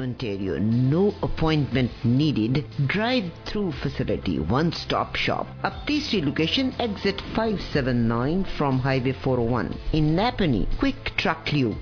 Ontario, no appointment needed. Drive-through facility, one-stop shop. Aptistry location, exit 579 from Highway 401. In Napanee, Quick Truck Lube,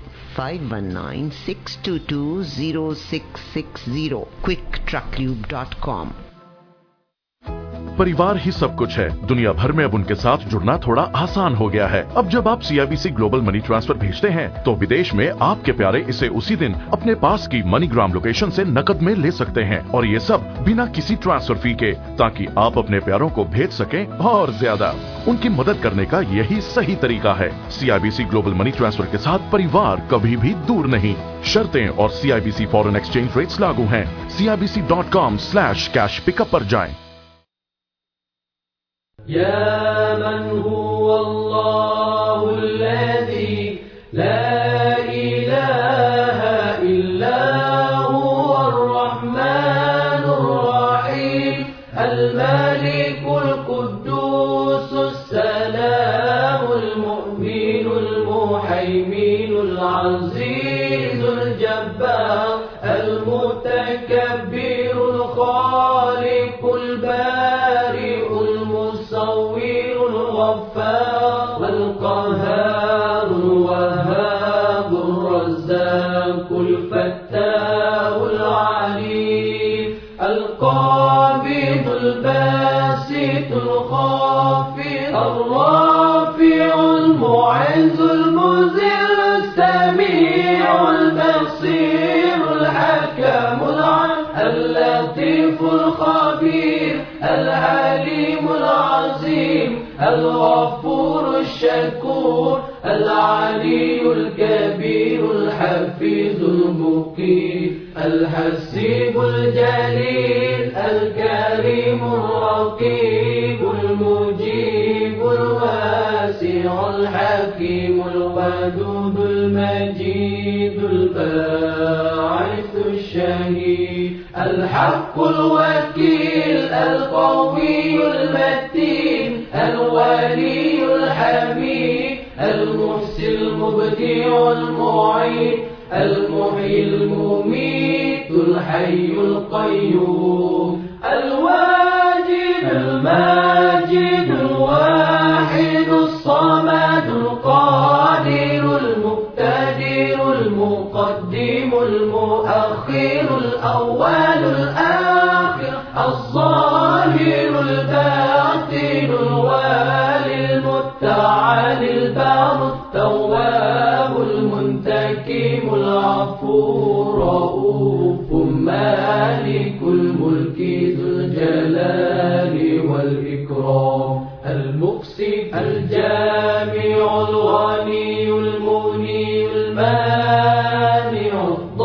519-622-0660. quicktrucklube.com. परिवार ही सब कुछ है। दुनिया भर में अब उनके साथ जुड़ना थोड़ा आसान हो गया है। अब जब आप CIBC ग्लोबल मनी ट्रांसफर भेजते हैं तो विदेश में आपके प्यारे इसे उसी दिन अपने पास की मनीग्राम लोकेशन से नकद में ले सकते हैं, और ये सब बिना किसी ट्रांसफर फी के, ताकि आप अपने प्यारों को भेज सकें और ज्यादा। उनकी मदद करने का यही सही तरीका है। CIBC ग्लोबल मनी ट्रांसफर के साथ परिवार कभी भी दूर नहीं। शर्तें और CIBC फॉरेन एक्सचेंज रेट्स लागू हैं। CIBC.com/cash पिकअप पर जाएं। يا من هو الله الذي لا إله إلا هو الرحمن الرحيم الملك القدوس السلام المؤمن المهيمن العزيز الجبار المتكبر الخالق البارئ المصور الغفار القهار الوهاب الرزاق الفتاح العليم القابض الباسط الخافض الرافع المعز المذل السميع البصير الحكم اللطيف الخبير العليم العظيم الغفور الشكور العلي الكبير الحفيظ المقيم الحسيب الجليل الكريم الرقيب المجيب الواسع الحكيم الودود المجيد الباعث الشهيد الحق الوكيل القوي المتين الولي الحميد المحسن المبدع المعيد المحيي المميت الحي القيوم الواجد الماجد الواحد الصمد القادر المقتدر المقدم المؤخر الأول الآخر الظاهر الباطن الوالي المتعالي البار التواب المنتكم العفو الرؤوف مالك الملك ذو الجلال والإكرام المقسط الجامع الغني المغني المانع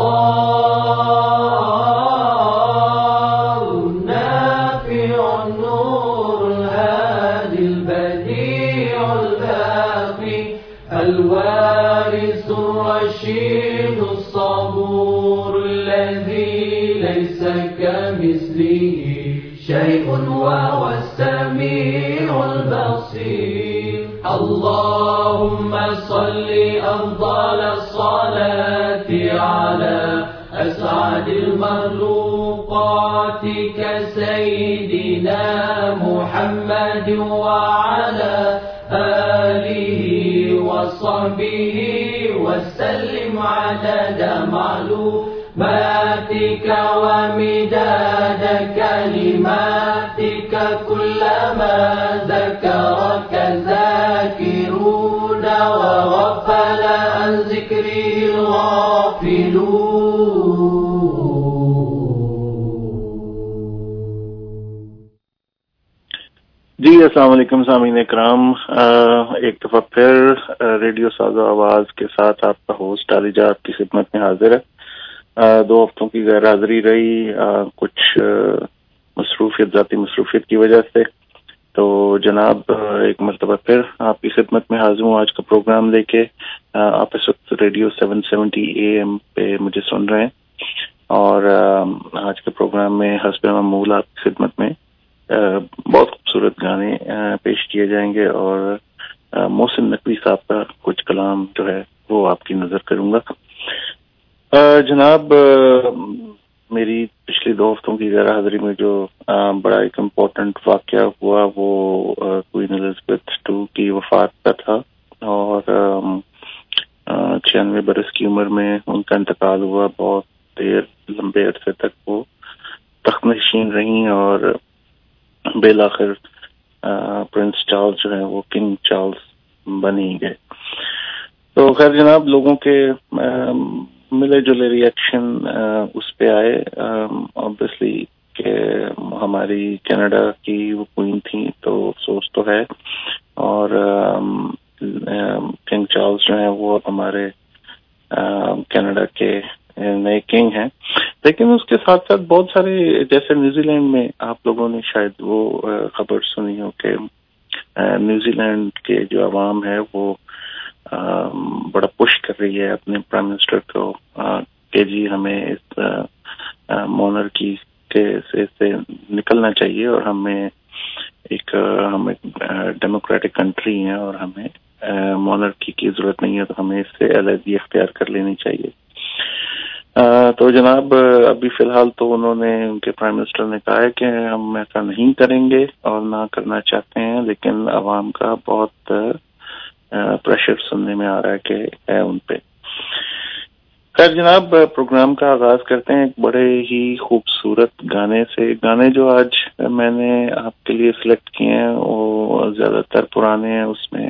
الضار النافع النور الهادي البديع الباقي الوارث الرشيد الصبور الذي ليس كمثله شيء وهو السميع البصير اللهم صل أفضل الصلاة على أسعد المخلوقات كسيدنا محمد وعلى آله وصحبه وسلم عدد معلوماتك ومداد كلماتك كلما ذكرك ذاكرون وغفل عن ذكره الغافلون. जी अस्सलाम वालेकुम सामीन इकराम, एक दफ़ा फिर रेडियो साज़ो आवाज़ के साथ आपका होस्ट आलिजा आपकी खिदमत में हाजिर है। 2 हफ्तों की गैर हाजिरी रही कुछ ज़ाती मसरूफियत की वजह से। तो जनाब एक मरतबा फिर आपकी खिदमत में हाजिर हूँ आज का प्रोग्राम लेके। आप इस वक्त रेडियो 770 AM पे मुझे सुन रहे हैं और आज के प्रोग्राम में हस्बे मामूल आपकी खिदमत में बहुत खूबसूरत गाने पेश किए जाएंगे और मोहसिन नकवी साहब का कुछ कलाम जो है वो आपकी नजर करूंगा। जनाब 2 हफ्तों की गैर हाजिरी में जो बड़ा एक इम्पोर्टेंट वाकया हुआ वो क्वीन एलिजाबेथ II की वफात का था और 96 बरस की उम्र में उनका इंतकाल हुआ। बहुत देर लंबे अरसे तक वो तख्तनशीन रही और बेलाखिर प्रिंस चार्ल्स जो है वो किंग चार्ल्स बन ही गए। तो खैर जनाब, लोगों के मिले जुले रिएक्शन उस पे आए। ऑब्वियसली कि हमारी कनाडा की वो क्वीन थी तो अफसोस तो है, और किंग चार्ल्स जो है वो हमारे कनाडा के नए किंग हैं। लेकिन उसके साथ साथ बहुत सारे, जैसे न्यूजीलैंड में आप लोगों ने शायद वो खबर सुनी हो कि न्यूजीलैंड के जो अवाम है वो बड़ा पुश कर रही है अपने प्राइम मिनिस्टर को कि जी हमें इस मोनार्की से निकलना चाहिए और हमें हम एक डेमोक्रेटिक कंट्री है और हमें मोनार्की की जरूरत नहीं है, तो हमें इससे अलग इख्तियार कर लेनी चाहिए। तो जनाब अभी फिलहाल तो उनके प्राइम मिनिस्टर ने कहा है कि हम ऐसा नहीं करेंगे और ना करना चाहते हैं, लेकिन अवाम का बहुत प्रेशर सुनने में आ रहा है कि है उन पे। खैर जनाब, प्रोग्राम का आगाज करते हैं एक बड़े ही खूबसूरत गाने से। गाने जो आज मैंने आपके लिए सिलेक्ट किए हैं वो ज्यादातर पुराने हैं। उसमें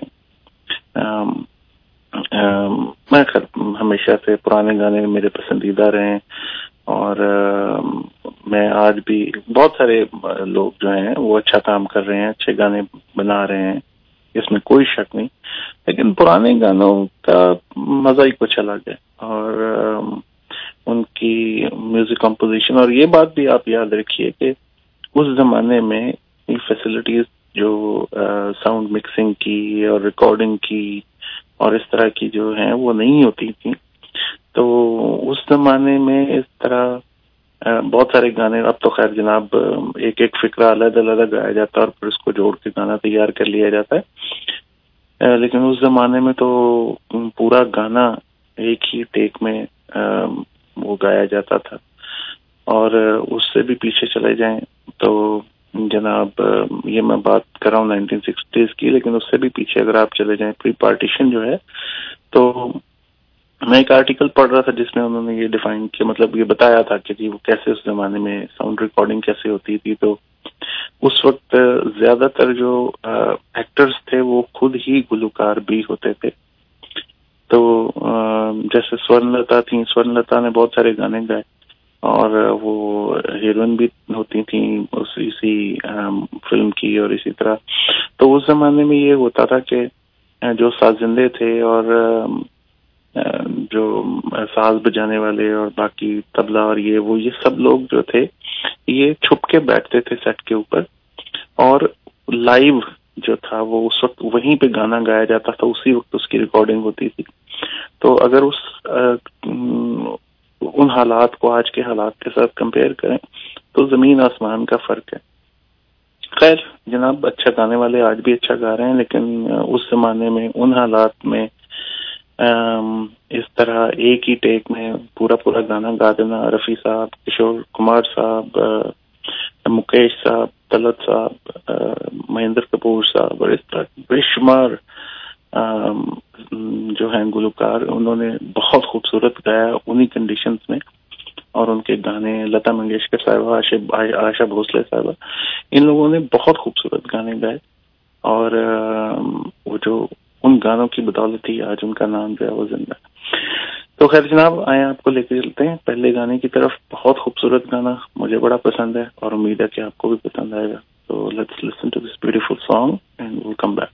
मैं हमेशा से पुराने गाने मेरे पसंदीदा रहे हैं और मैं आज भी, बहुत सारे लोग जो हैं वो अच्छा काम कर रहे हैं, अच्छे गाने बना रहे हैं, इसमें कोई शक नहीं। लेकिन पुराने गानों का मजा ही कुछ अलग है और उनकी म्यूजिक कंपोजिशन, और ये बात भी आप याद रखिए कि उस जमाने में ये फैसिलिटीज जो साउंड मिक्सिंग की और रिकॉर्डिंग की और इस तरह की जो है वो नहीं होती थी। तो उस जमाने में इस तरह बहुत सारे गाने, अब तो खैर जनाब एक एक फिक्रा अलग अलग गाया जाता है और फिर उसको जोड़ के गाना तैयार कर लिया जाता है। लेकिन उस जमाने में तो पूरा गाना एक ही टेक में वो गाया जाता था। और उससे भी पीछे चले जाएं तो जनाब ये मैं बात कर रहा हूँ 1960s की, लेकिन उससे भी पीछे अगर आप चले जाएं, प्री पार्टीशन जो है, तो मैं एक आर्टिकल पढ़ रहा था जिसमें उन्होंने ये डिफाइन किया, मतलब ये बताया था कि जी वो कैसे उस जमाने में साउंड रिकॉर्डिंग कैसे होती थी। तो उस वक्त ज्यादातर जो एक्टर्स थे वो खुद ही गुलकार भी होते थे। तो जैसे स्वर्णलता थी, स्वर्णलता ने बहुत सारे गाने गाए और वो हीरोइन भी होती थी इसी फिल्म की और इसी तरह। तो उस जमाने में ये होता था कि जो साजिंदे थे और जो साज बजाने वाले और बाकी तबला और ये सब लोग जो थे ये छुप के बैठते थे सेट के ऊपर, और लाइव जो था वो उस वक्त वहीं पे गाना गाया जाता था, उसी वक्त उसकी रिकॉर्डिंग होती थी। तो अगर उन हालात को आज के हालात के साथ कंपेयर करें तो जमीन आसमान का फर्क है। खैर जनाब, अच्छा गाने वाले आज भी अच्छा गा रहे हैं, लेकिन उस जमाने में उन हालात में इस तरह एक ही टेक में पूरा गाना गा देना, रफी साहब, किशोर कुमार साहब, मुकेश साहब, तलत साहब, महेंद्र कपूर साहब और इस तरह बेशुमार जो हैं गुलकार, उन्होंने बहुत खूबसूरत गाया उन्हीं कंडीशंस में। और उनके गाने, लता मंगेशकर साहिबा, आशा भोसले साहिबा, इन लोगों ने बहुत खूबसूरत गाने गाए और वो जो उन गानों की बदौलत ही आज उनका नाम जो है वो जिंदा। तो खैर जनाब, आए आपको लेके चलते हैं पहले गाने की तरफ। बहुत खूबसूरत गाना, मुझे बड़ा पसंद है और उम्मीद है कि आपको भी पसंद आएगा। तो let's listen to this beautiful song and will come back.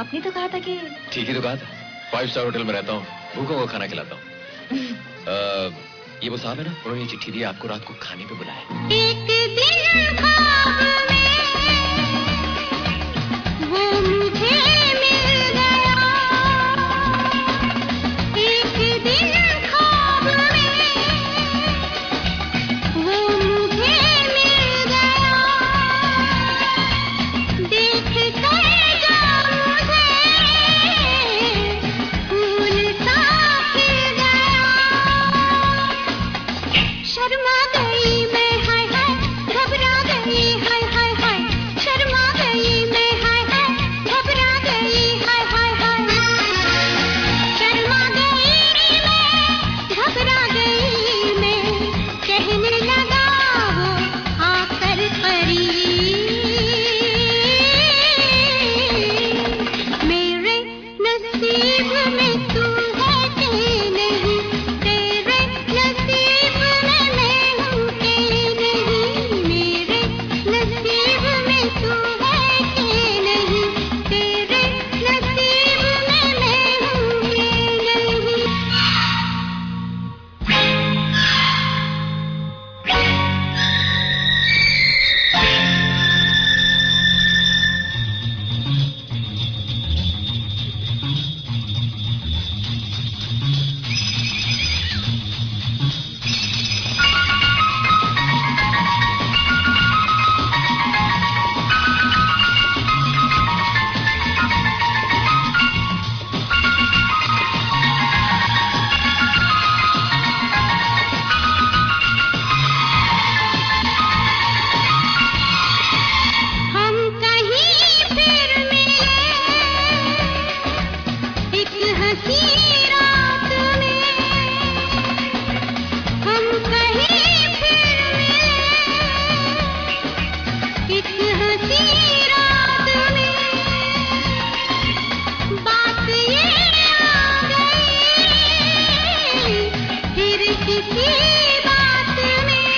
आपने तो कहा था कि... ठीक ही तो कहा था, 5 स्टार होटल में रहता हूँ, भूखों को खाना खिलाता हूँ। ये वो साहब है ना, उन्होंने ये चिट्ठी दी, आपको रात को खाने पे बुलाया। एक दिन ख्वाब में वो मुझे मिल गया, एक दिन ख्वाब में वो मुझे मिल गया, देख कर जो मुझे फूल सा खिल गया, शर्मा गई मैं, हाय हाय घबरा गई, हाय हाय हाय शर्मा गई मैं, हाय हाय घबरा गई, हाय हाय हाय शर्मा गई मैं, घबरा गई मैं, कहने लगा वो आकर करीब, मेरे नसीब में तू है कि नहीं, तेरे नसीब में मैं हूँ कि नहीं, मेरे नसीब में तू है कि नहीं, तेरे नसीब में मैं हूँ कि नहीं। हम कहीं फिर मिले एक हंसी रात में, हम कहीं फिर मिले एक हंसी रात में, बात ये आ गई फिर किसी बात में,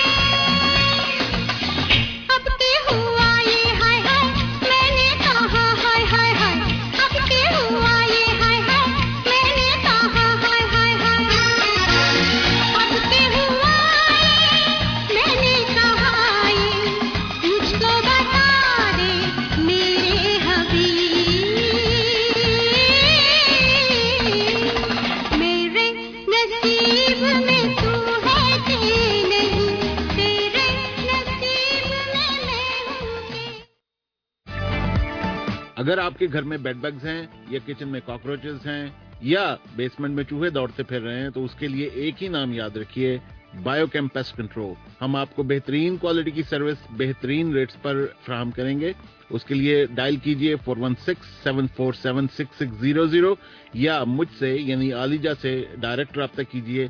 अब के हुआ ये हाय हाय मैंने कहा, हाय हाय हाय अब के हुआ ये हाय हाय मैंने कहा, हाय हाय हाय अब के हुआ ये मैंने कहा, ये मुझको बता दे मेरे हबीब, मेरे नसीब में तू है कि नहीं, तेरे नसीब में मैं हूँ कि अगर आपके घर में बेड बग्स हैं या किचन में कॉकरोचेस हैं या बेसमेंट में चूहे दौड़ते फिर रहे हैं, तो उसके लिए एक ही नाम याद रखिए, बायोकेम पेस्ट कंट्रोल। हम आपको बेहतरीन क्वालिटी की सर्विस बेहतरीन रेट्स पर फराहम करेंगे। उसके लिए डायल कीजिए 4167476600 या मुझसे यानी आलिजा से डायरेक्ट रब्ता कीजिए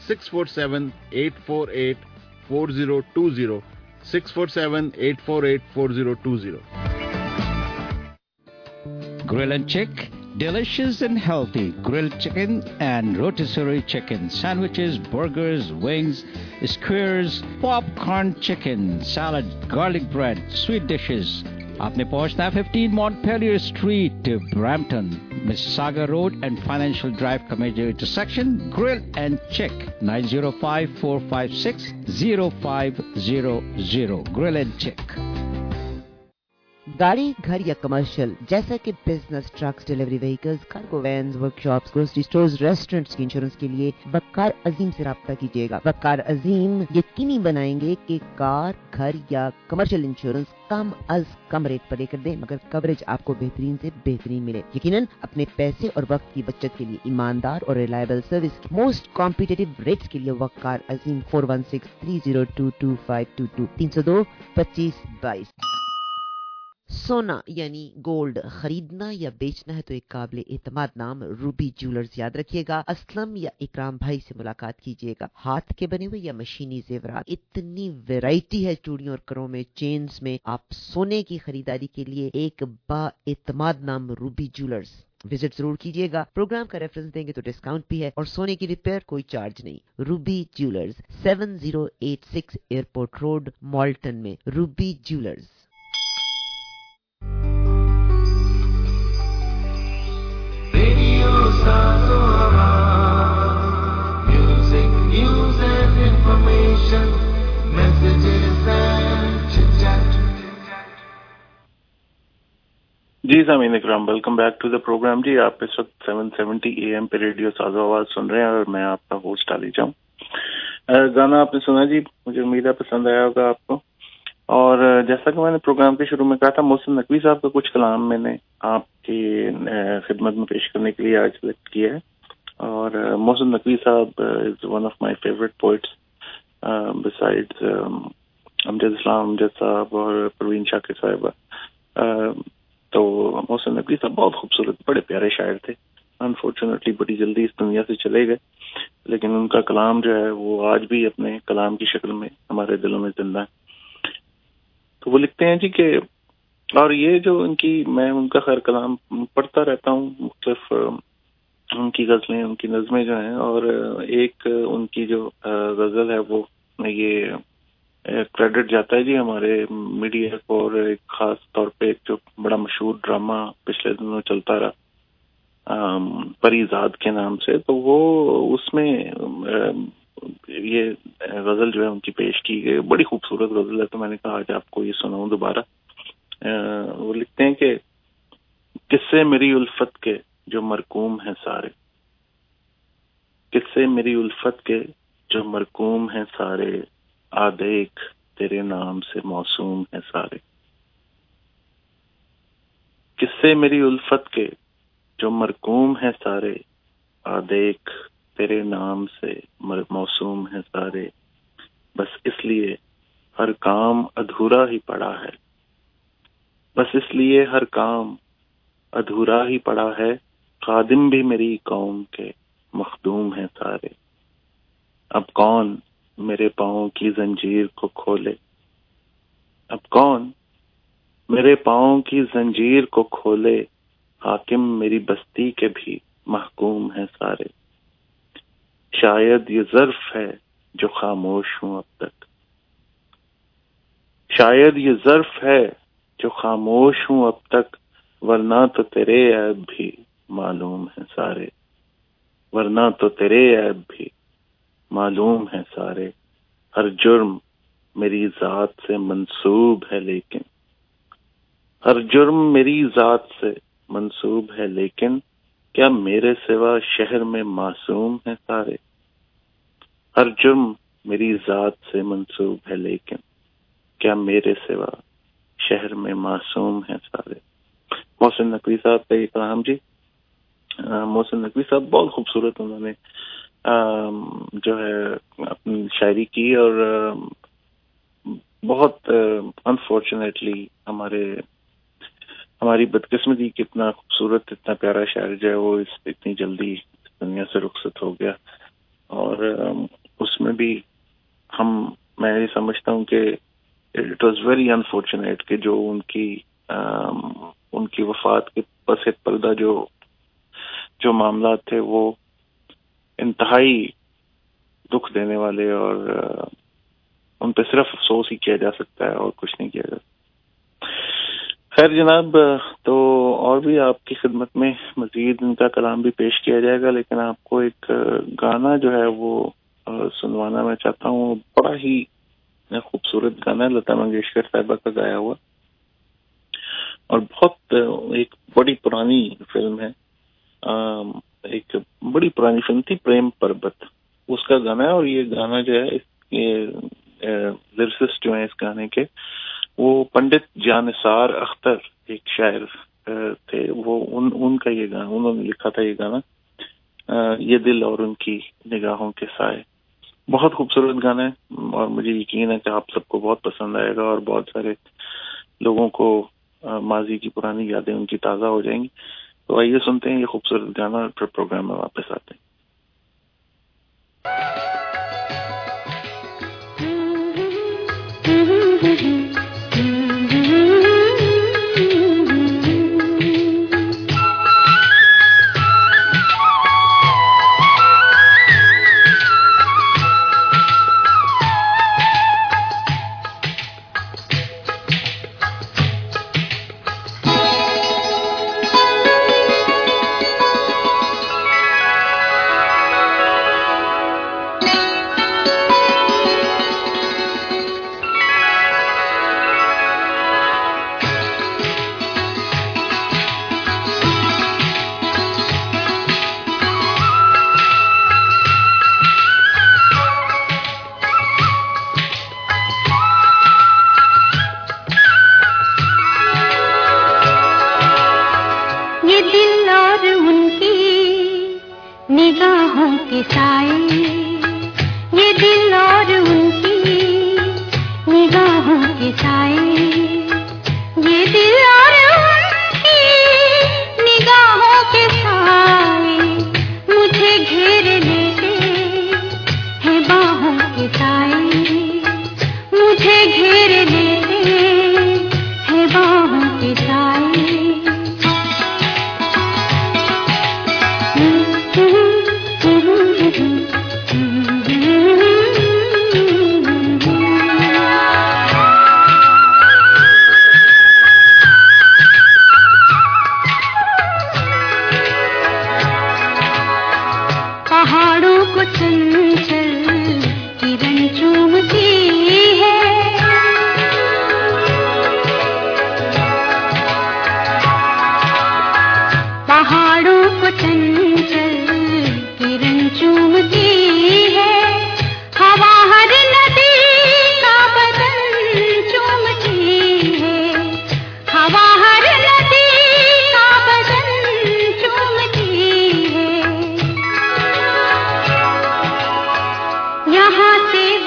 647-848-4020 647-848-4020। Grill and Chick, delicious and healthy grilled chicken and rotisserie chicken, sandwiches, burgers, wings, skewers, popcorn chicken, salad, garlic bread, sweet dishes. आपने पहुंचना है 15 Montpelier Street, Brampton, Mississauga Road and Financial Drive का major intersection. Grill and Chick, 905-456-0500. Grill and Chick. गाड़ी, घर या commercial जैसा कि business, trucks, delivery vehicles, cargo vans, workshops, grocery stores, restaurants की इंश्योरेंस के लिए वक्कार अजीम से राब्ता कीजिएगा। वक्कार अजीम यकीनी बनाएंगे कि कार, घर या कमर्शियल इंश्योरेंस कम अज कम रेट पर लेकर दें, मगर कवरेज आपको बेहतरीन से बेहतरीन मिले। यकीनन अपने पैसे और वक्त की बचत के लिए ईमानदार और reliable service, most competitive rates के लिए वक्कार अजीम 416-302-2522 302-2522। सोना यानी गोल्ड खरीदना या बेचना है तो एक काबिल एतमाद नाम रूबी ज्वेलर्स याद रखिएगा। असलम या इकराम भाई से मुलाकात कीजिएगा। हाथ के बने हुए या मशीनी जेवरात, इतनी वैरायटी है चूड़ियों और करों में, चेन्स में। आप सोने की खरीदारी के लिए एक बा एतमाद नाम रूबी ज्वेलर्स विजिट जरूर कीजिएगा। प्रोग्राम का रेफरेंस देंगे तो डिस्काउंट भी है और सोने की रिपेयर कोई चार्ज नहीं। Ruby Jewellers 7086 airport road, Malton में। Ruby Jewellers. साजो आवाज, music, news and information, messages and chit-chat. जी Sameen Ikram, welcome back to the programme. जी आप इस वक्त 770 AM पे रेडियो साजो आवाज सुन रहे हैं और मैं आपका होस्ट आली जाऊँ। गाना आपने सुना जी, मुझे उम्मीद है पसंद आया होगा आपको। और जैसा कि मैंने प्रोग्राम के शुरू में कहा था, मोहसिन नकवी साहब का कुछ कलाम मैंने आपकी खिदमत में पेश करने के लिए आज सिलेक्ट किया है। और मोहसिन नकवी साहब is one of my favourite poets besides Amjad Islam Amjad साहब और परवीन शाकिर साहिबा। तो मोहसिन नकवी साहब बहुत खूबसूरत, बड़े प्यारे शायर थे। अनफॉर्चुनेटली बड़ी जल्दी इस दुनिया से चले गए, लेकिन उनका कलाम जो है वो आज भी अपने कलाम की शक्ल में हमारे दिलों में जिंदा है। तो वो लिखते हैं जी कि, और ये जो उनकी, मैं उनका खैर कलाम पढ़ता रहता हूँ, मुख्तलिफ उनकी गज़लें, उनकी नज़में जो हैं, और एक उनकी जो गज़ल है वो ये क्रेडिट जाता है जी हमारे मीडिया को, और एक खास तौर पे एक जो बड़ा मशहूर ड्रामा पिछले दिनों चलता रहा परीज़ाद के नाम से, तो वो उसमें ये गज़ल जो है उनकी पेश की गई, बड़ी खूबसूरत गज़ल है। तो मैंने कहा आज आपको ये सुनाऊं दोबारा। वो लिखते हैं कि किस्से मेरी उल्फत के जो मरकूम हैं सारे, किस्से मेरी उल्फत के जो मरकूम हैं सारे, आ देख तेरे नाम से मौसूम है सारे। किस्से मेरी उल्फत के जो मरकूम है सारे, आ देख तेरे नाम से मौसूम है सारे। बस इसलिए हर काम अधूरा ही पड़ा है, बस इसलिए हर काम अधूरा ही पड़ा है। खादिम भी मेरी कौम के मखदूम है सारे। अब कौन मेरे पाँव की जंजीर को खोले, अब कौन मेरे पाँव की जंजीर को खोले। हाकिम मेरी बस्ती के भी महकूम है सारे। शायद ये ज़र्फ है जो खामोश हूँ अब तक, शायद ये ज़र्फ है जो खामोश हूँ अब तक। वरना तो तेरे ऐब भी मालूम है सारे, वरना तो तेरे ऐब भी मालूम है सारे। हर जुर्म मेरी जात से मंसूब है लेकिन, हर जुर्म मेरी जात से मंसूब है लेकिन। क्या मेरे सिवा शहर में मासूम है सारे। हर जुर्म मेरी जात से मंसूब है लेकिन, क्या मेरे सिवा शहर में मासूम है सारे। मोहसिन नकवी साहब का ये कलाम जी। मोहसिन नकवी साहब बहुत खूबसूरत उन्होंने जो है अपनी शायरी की, और बहुत अनफॉर्चुनेटली हमारी बदकिस्मती कि इतना खूबसूरत, इतना प्यारा शायर जो है वो इतनी जल्दी दुनिया से रुखसत हो गया। और उसमें भी मैं ये समझता हूँ कि इट वाज वेरी अनफॉर्चुनेट कि जो उनकी वफात के पस पर्दा जो मामला थे वो इंतहाई दुख देने वाले, और उन पे सिर्फ अफसोस ही किया जा सकता है और कुछ नहीं किया जा सकता। खैर जनाब, तो और भी आपकी खिदमत में मजीद इनका कलाम भी पेश किया जाएगा, लेकिन आपको एक गाना जो है वो सुनवाना मैं चाहता हूँ। बड़ा ही खूबसूरत गाना है, लता मंगेशकर साहिबा का गाया हुआ, और बहुत एक बड़ी पुरानी फिल्म है, एक बड़ी पुरानी फिल्म थी प्रेम पर्वत, उसका गाना है। और ये गाना जो है, लिरिसिस्ट जो है इस गाने के, वो पंडित जानिसार अख्तर एक शायर थे, वो उनका ये गाना, उन्होंने लिखा था ये गाना, ये दिल और उनकी निगाहों के साए। बहुत खूबसूरत गाना है, और मुझे यकीन है कि आप सबको बहुत पसंद आएगा, और बहुत सारे लोगों को माजी की पुरानी यादें उनकी ताज़ा हो जाएंगी। तो आइए सुनते हैं ये खूबसूरत गाना, फिर प्रोग्राम में वापस आते हैं।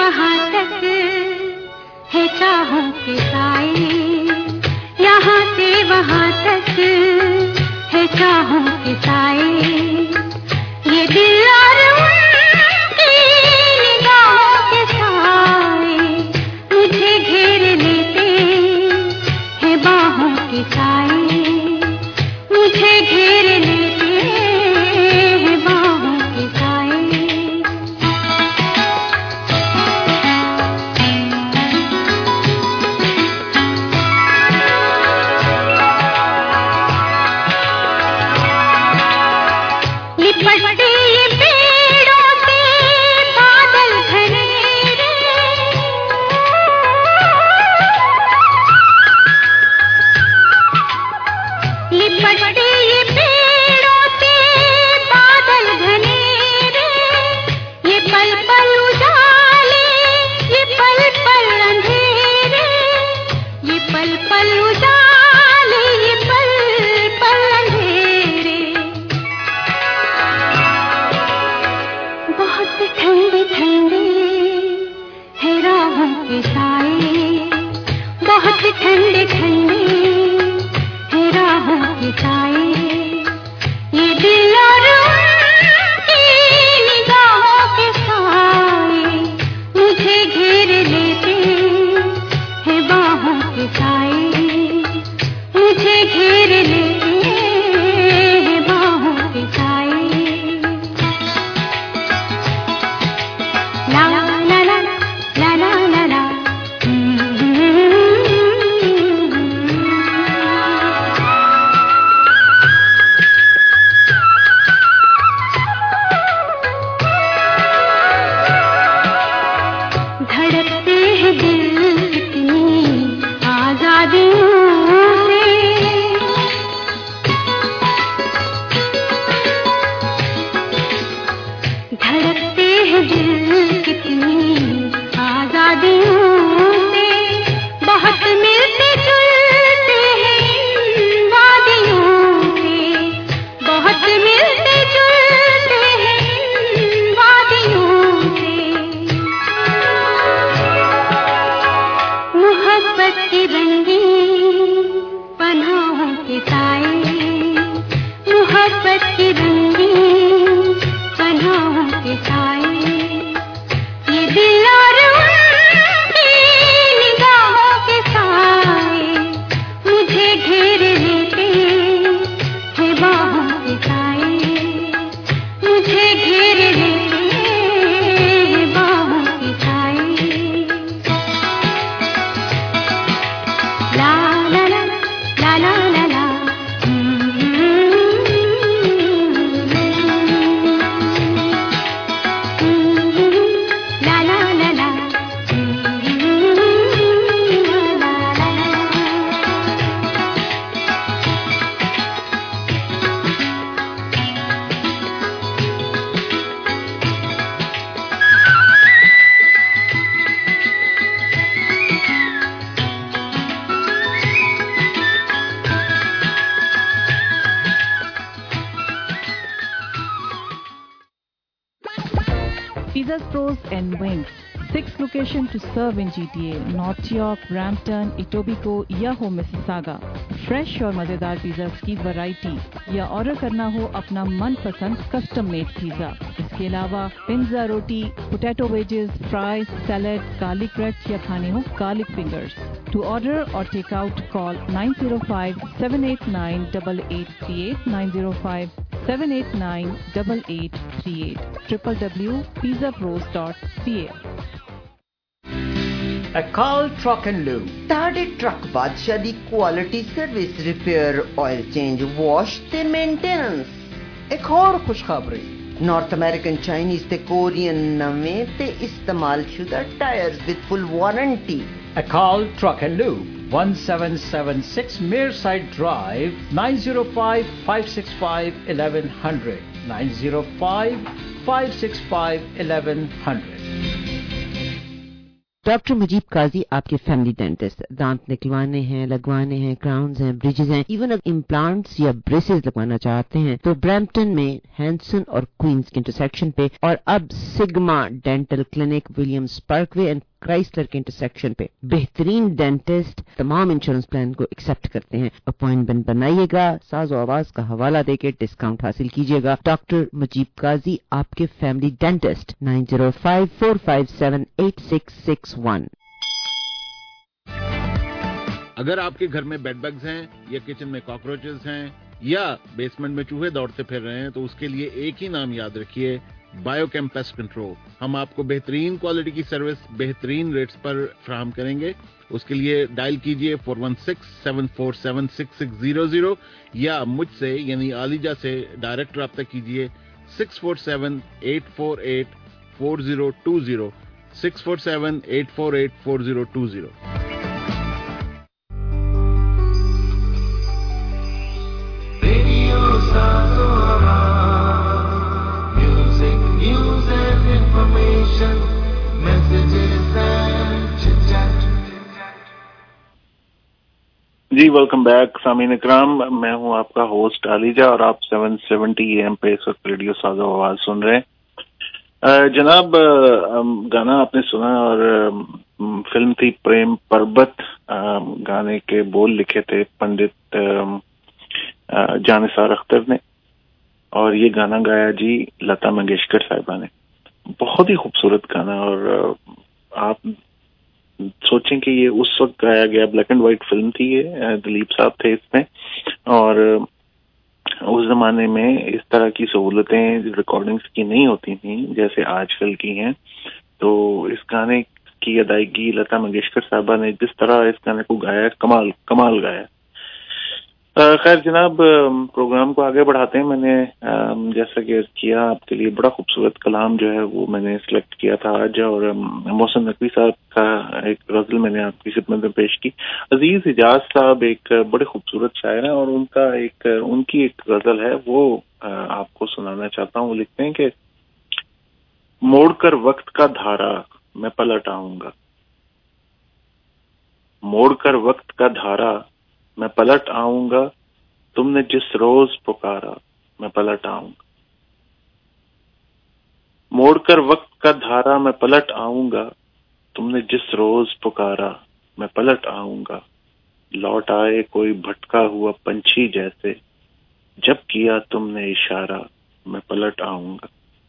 वहाँ तक है चाहों के साए, यहाँ से वहाँ तक है चाहों के साए। ये दिल और उनकी निगाहों के साए मुझे घेर लेते हैं बाहों के साए, मुझे घेर लेते हैं बाहों के साए। लिपटते ये पेड़ों से बादल घनेरे, लिपटते ये पेड़ों से बादल घनेरे, ये पल पल उजाले, ये पल पल अंधेरे, ये पल पल उजाले, ये पल पल अंधेरे। बहुत ठंडे ठंडे है राहों के साए, बहुत ठंडे ठंडे है राहों के साए। ये दिल और उनकी निगाहों के साए मुझे घेर लेते हैं बाहों के साए, मुझे घेर लेते हैं बाहों के साए। La la la la la la la la. धड़कते हैं दिल कितनी आजादियों से, धड़कते हैं दिल कितनी आजादियों से। बहुत मिलते जुलते हैं इन वादियों से, बहुत मिलते जुलते हैं इन वादियों से। मोहब्बत की रंगीन पनाहों के साए, मोहब्बत की रंगीन पनाहों के साए। ये दिल और उनकी निगाहों के साए मुझे घेर लेते हैं बाहों के साए, मुझे घेर लेते हैं बाहों के साए। La la la la la la la. La la la la. Pizzas Pros and Wings. 6 locations to serve in GTA, North York, Brampton, Etobicoke या हो मिसिसागा। फ्रेश और मजेदार पिज़्ज़ास की वैरायटी या ऑर्डर करना हो अपना मनपसंद कस्टम मेड पिज़्ज़ा। इसके अलावा पिज़्ज़ा रोटी, potato wedges, fries, salad, garlic bread या खाने हो garlic fingers. To order or take out, call 905-789-8838, 905-789-8838, www.pizzapros.ca. Akal Truck and Lube. ਤੁਹਾਡੇ ਟਰੱਕ ਬਾਦਸ਼ਾਹ ਦੀ quality service, repair, oil change, wash ਤੇ ਮੇਨਟੇਨੈਂਸ। एक और खुशखबरी, ਨਾਰਥ ਅਮਰੀਕਨ, ਚਾਈਨੀਜ਼ ਤੇ ਕੋਰੀਅਨ ਨਵੇਂ ਤੇ ਇਸਤੇਮਾਲਸ਼ੁਦਾ tyres with full warranty. Akal Truck and Lube, 1776 Mearside Drive, 905-565-1100, 905-565-1100. Doctor Mujeeb Qazi आपके फैमिली डेंटिस्ट, दांत निकलवाने हैं, लगवाने हैं, क्राउन्स हैं, ब्रिजेस हैं, इवन अगर इम्प्लांट्स या ब्रेसेस लगवाना चाहते हैं तो ब्रैम्पटन में हैंसन और क्वींस के इंटरसेक्शन पे, और अब Sigma dental clinic Williams Parkway and Chrysler के इंटरसेक्शन पे बेहतरीन डेंटिस्ट तमाम इंश्योरेंस प्लान को एक्सेप्ट करते हैं। अपॉइंटमेंट बनाइएगा, साज़ो आवाज का हवाला देके डिस्काउंट हासिल कीजिएगा। डॉक्टर मुजीब काजी आपके फैमिली डेंटिस्ट, 9054578661। अगर आपके घर में बेड बग्स हैं या किचन में कॉकरोचेस हैं या बेसमेंट में चूहे दौड़ते फिर रहे हैं तो उसके लिए एक ही नाम याद रखिए, बायोकेम पेस्ट कंट्रोल। हम आपको बेहतरीन क्वालिटी की सर्विस बेहतरीन रेट्स पर फराहम करेंगे। उसके लिए डायल कीजिए 4167476600 या मुझसे यानी आलिजा से डायरेक्ट रब्ता कीजिए 647-848-4020 647-848-4020। Radio Sago music, news and information, messages and chit-chat. जी वेलकम बैक सामीन इकराम, मैं हूं आपका होस्ट आलिजा और आप 770 AM पे इस वक्त रेडियो साजो आवाज सुन रहे हैं। जनाब, गाना आपने सुना और फिल्म थी प्रेम पर्वत। गाने के बोल लिखे थे पंडित जानिसार अख्तर ने और ये गाना गाया जी लता मंगेशकर साहिबा ने। बहुत ही खूबसूरत गाना, और आप सोचें कि ये उस वक्त गाया गया, ब्लैक एंड व्हाइट फिल्म थी ये, दिलीप साहब थे इसमें, और उस जमाने में इस तरह की सहूलतें रिकॉर्डिंग्स की नहीं होती थी जैसे आजकल की हैं। तो इस गाने की अदायगी लता मंगेशकर साहबा ने जिस तरह इस गाने को गाया, कमाल कमाल गाया। खैर जनाब, प्रोग्राम को आगे बढ़ाते हैं। मैंने जैसा कि किया आपके लिए बड़ा खूबसूरत कलाम जो है वो मैंने सिलेक्ट किया था आज, और मोहसिन नकवी साहब का एक गजल मैंने आपकी खिदमत में पेश की। अजीज इजाज साहब एक बड़े खूबसूरत शायर हैं और उनकी एक गजल है वो आपको सुनाना चाहता हूँ। वो लिखते हैं कि मोड़कर वक्त का धारा मैं पलट आऊंगा, मोड़कर वक्त का धारा मैं पलट आऊंगा, तुमने जिस रोज पुकारा मैं पलट आऊंगा। मोड़कर वक्त का धारा मैं पलट आऊंगा, तुमने जिस रोज पुकारा मैं पलट आऊंगा। लौट आए कोई भटका हुआ पंछी जैसे, जब किया तुमने इशारा मैं पलट आऊंगा।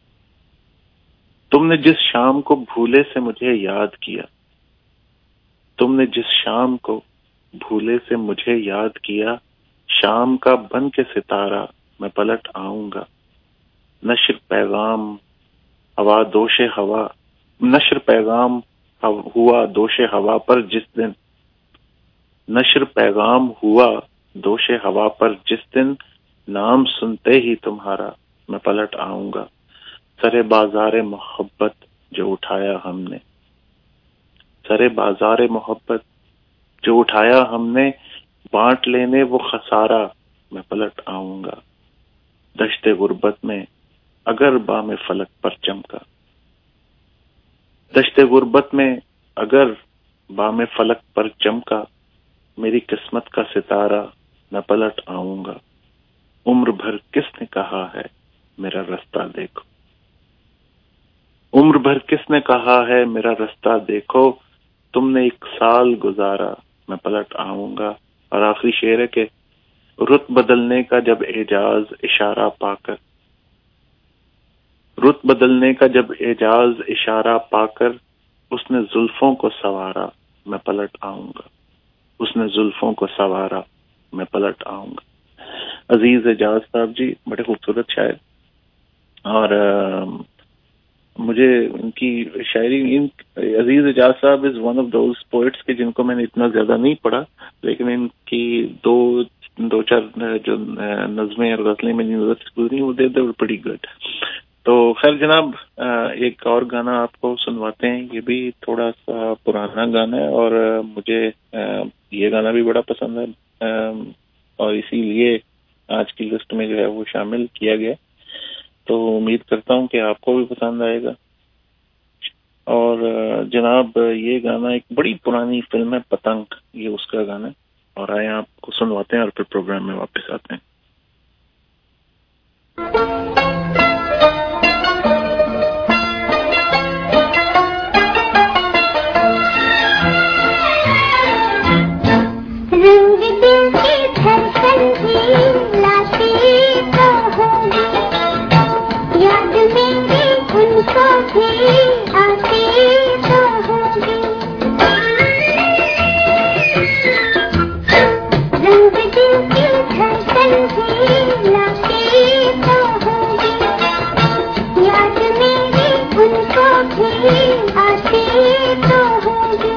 तुमने जिस शाम को भूले से मुझे याद किया, तुमने जिस शाम को भूले से मुझे याद किया, शाम का बन के सितारा मैं पलट आऊंगा। नश्र पैगाम हवा दोशे हवा, नश्र पैगाम हुआ दोशे हवा पर जिस दिन, नश्र पैगाम हुआ दोशे हवा पर जिस दिन, नाम सुनते ही तुम्हारा मैं पलट आऊंगा। सरे बाजारे मोहब्बत जो उठाया हमने, सरे बाजारे मोहब्बत जो उठाया हमने, बांट लेने वो खसारा मैं पलट आऊंगा। दश्ते गुर्बत में अगर बामे फलक पर चमका, दश्ते गुर्बत में अगर बामे फलक पर चमका, मेरी किस्मत का सितारा मैं पलट आऊंगा। उम्र भर किसने कहा है मेरा रास्ता देखो, उम्र भर किसने कहा है मेरा रास्ता देखो, तुमने एक साल गुजारा मैं पलट आऊंगा। और आखिरी शेर है कि रुत बदलने का जब एजाज इशारा पाकर, रुत बदलने का जब एजाज इशारा पाकर, उसने जुल्फों को सवारा मैं पलट आऊंगा, उसने जुल्फों को सवारा मैं पलट आऊंगा। अजीज एजाज साहब जी बड़े खूबसूरत शायर, और मुझे इनकी शायरी, अजीज एजाज साहब is one of those poets के जिनको मैंने इतना ज्यादा नहीं पढ़ा, लेकिन इनकी दो चार जो नज़में और गज़लें मेरी नज़र से गुजरी वो दे प्रीटी गुड। तो खैर जनाब, एक और गाना आपको सुनवाते हैं। ये भी थोड़ा सा पुराना गाना है और मुझे ये गाना भी बड़ा पसंद है, और इसीलिए आज की लिस्ट में जो है वो शामिल किया गया। तो उम्मीद करता हूँ कि आपको भी पसंद आएगा। और जनाब ये गाना एक बड़ी पुरानी फिल्म है पतंग, ये उसका गाना है और आए आपको सुनवाते हैं और फिर प्रोग्राम में वापस आते हैं। रंग दिल की धड़कन भी लाती तो होगी, याद मेरी उनको भी आती तो होगी। रंग दिल की धड़कन भी लाती तो होगी, याद मेरी उनको भी आती तो होगी।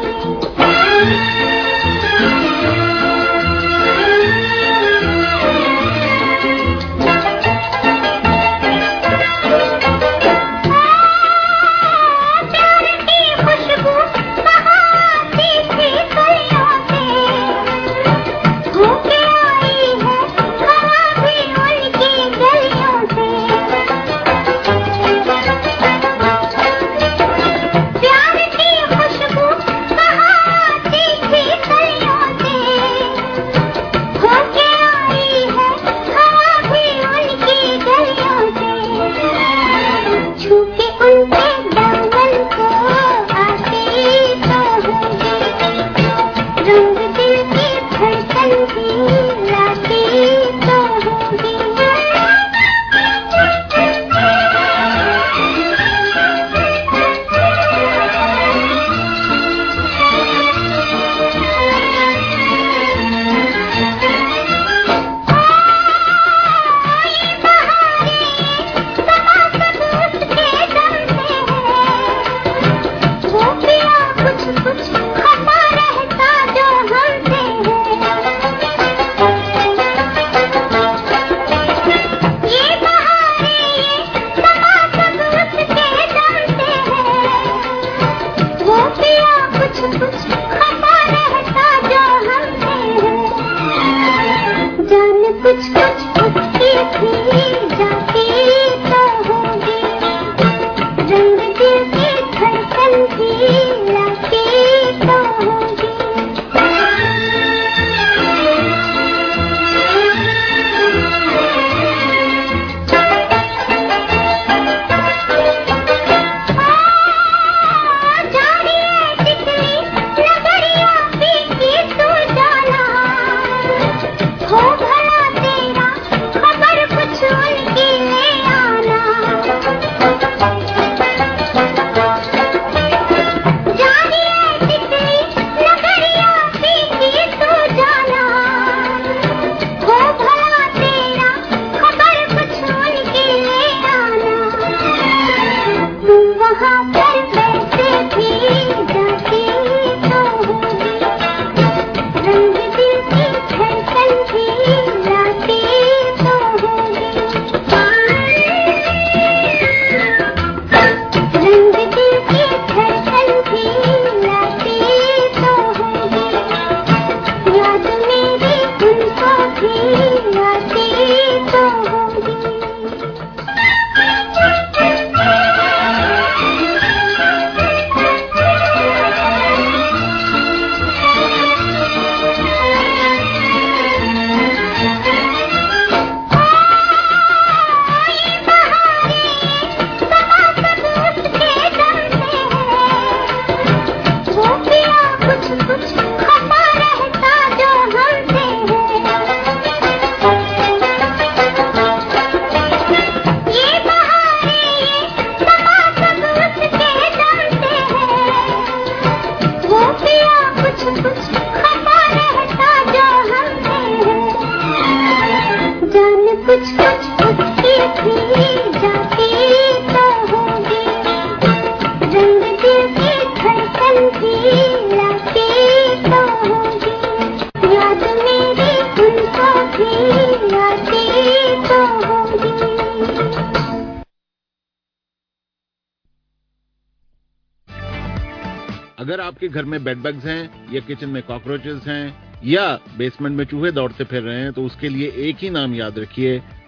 अगर आपके घर में बेड बग्स हैं या किचन में कॉकरोचेस हैं या बेसमेंट में चूहे दौड़ते फिर रहे हैं तो उसके लिए एक ही नाम याद रखिए,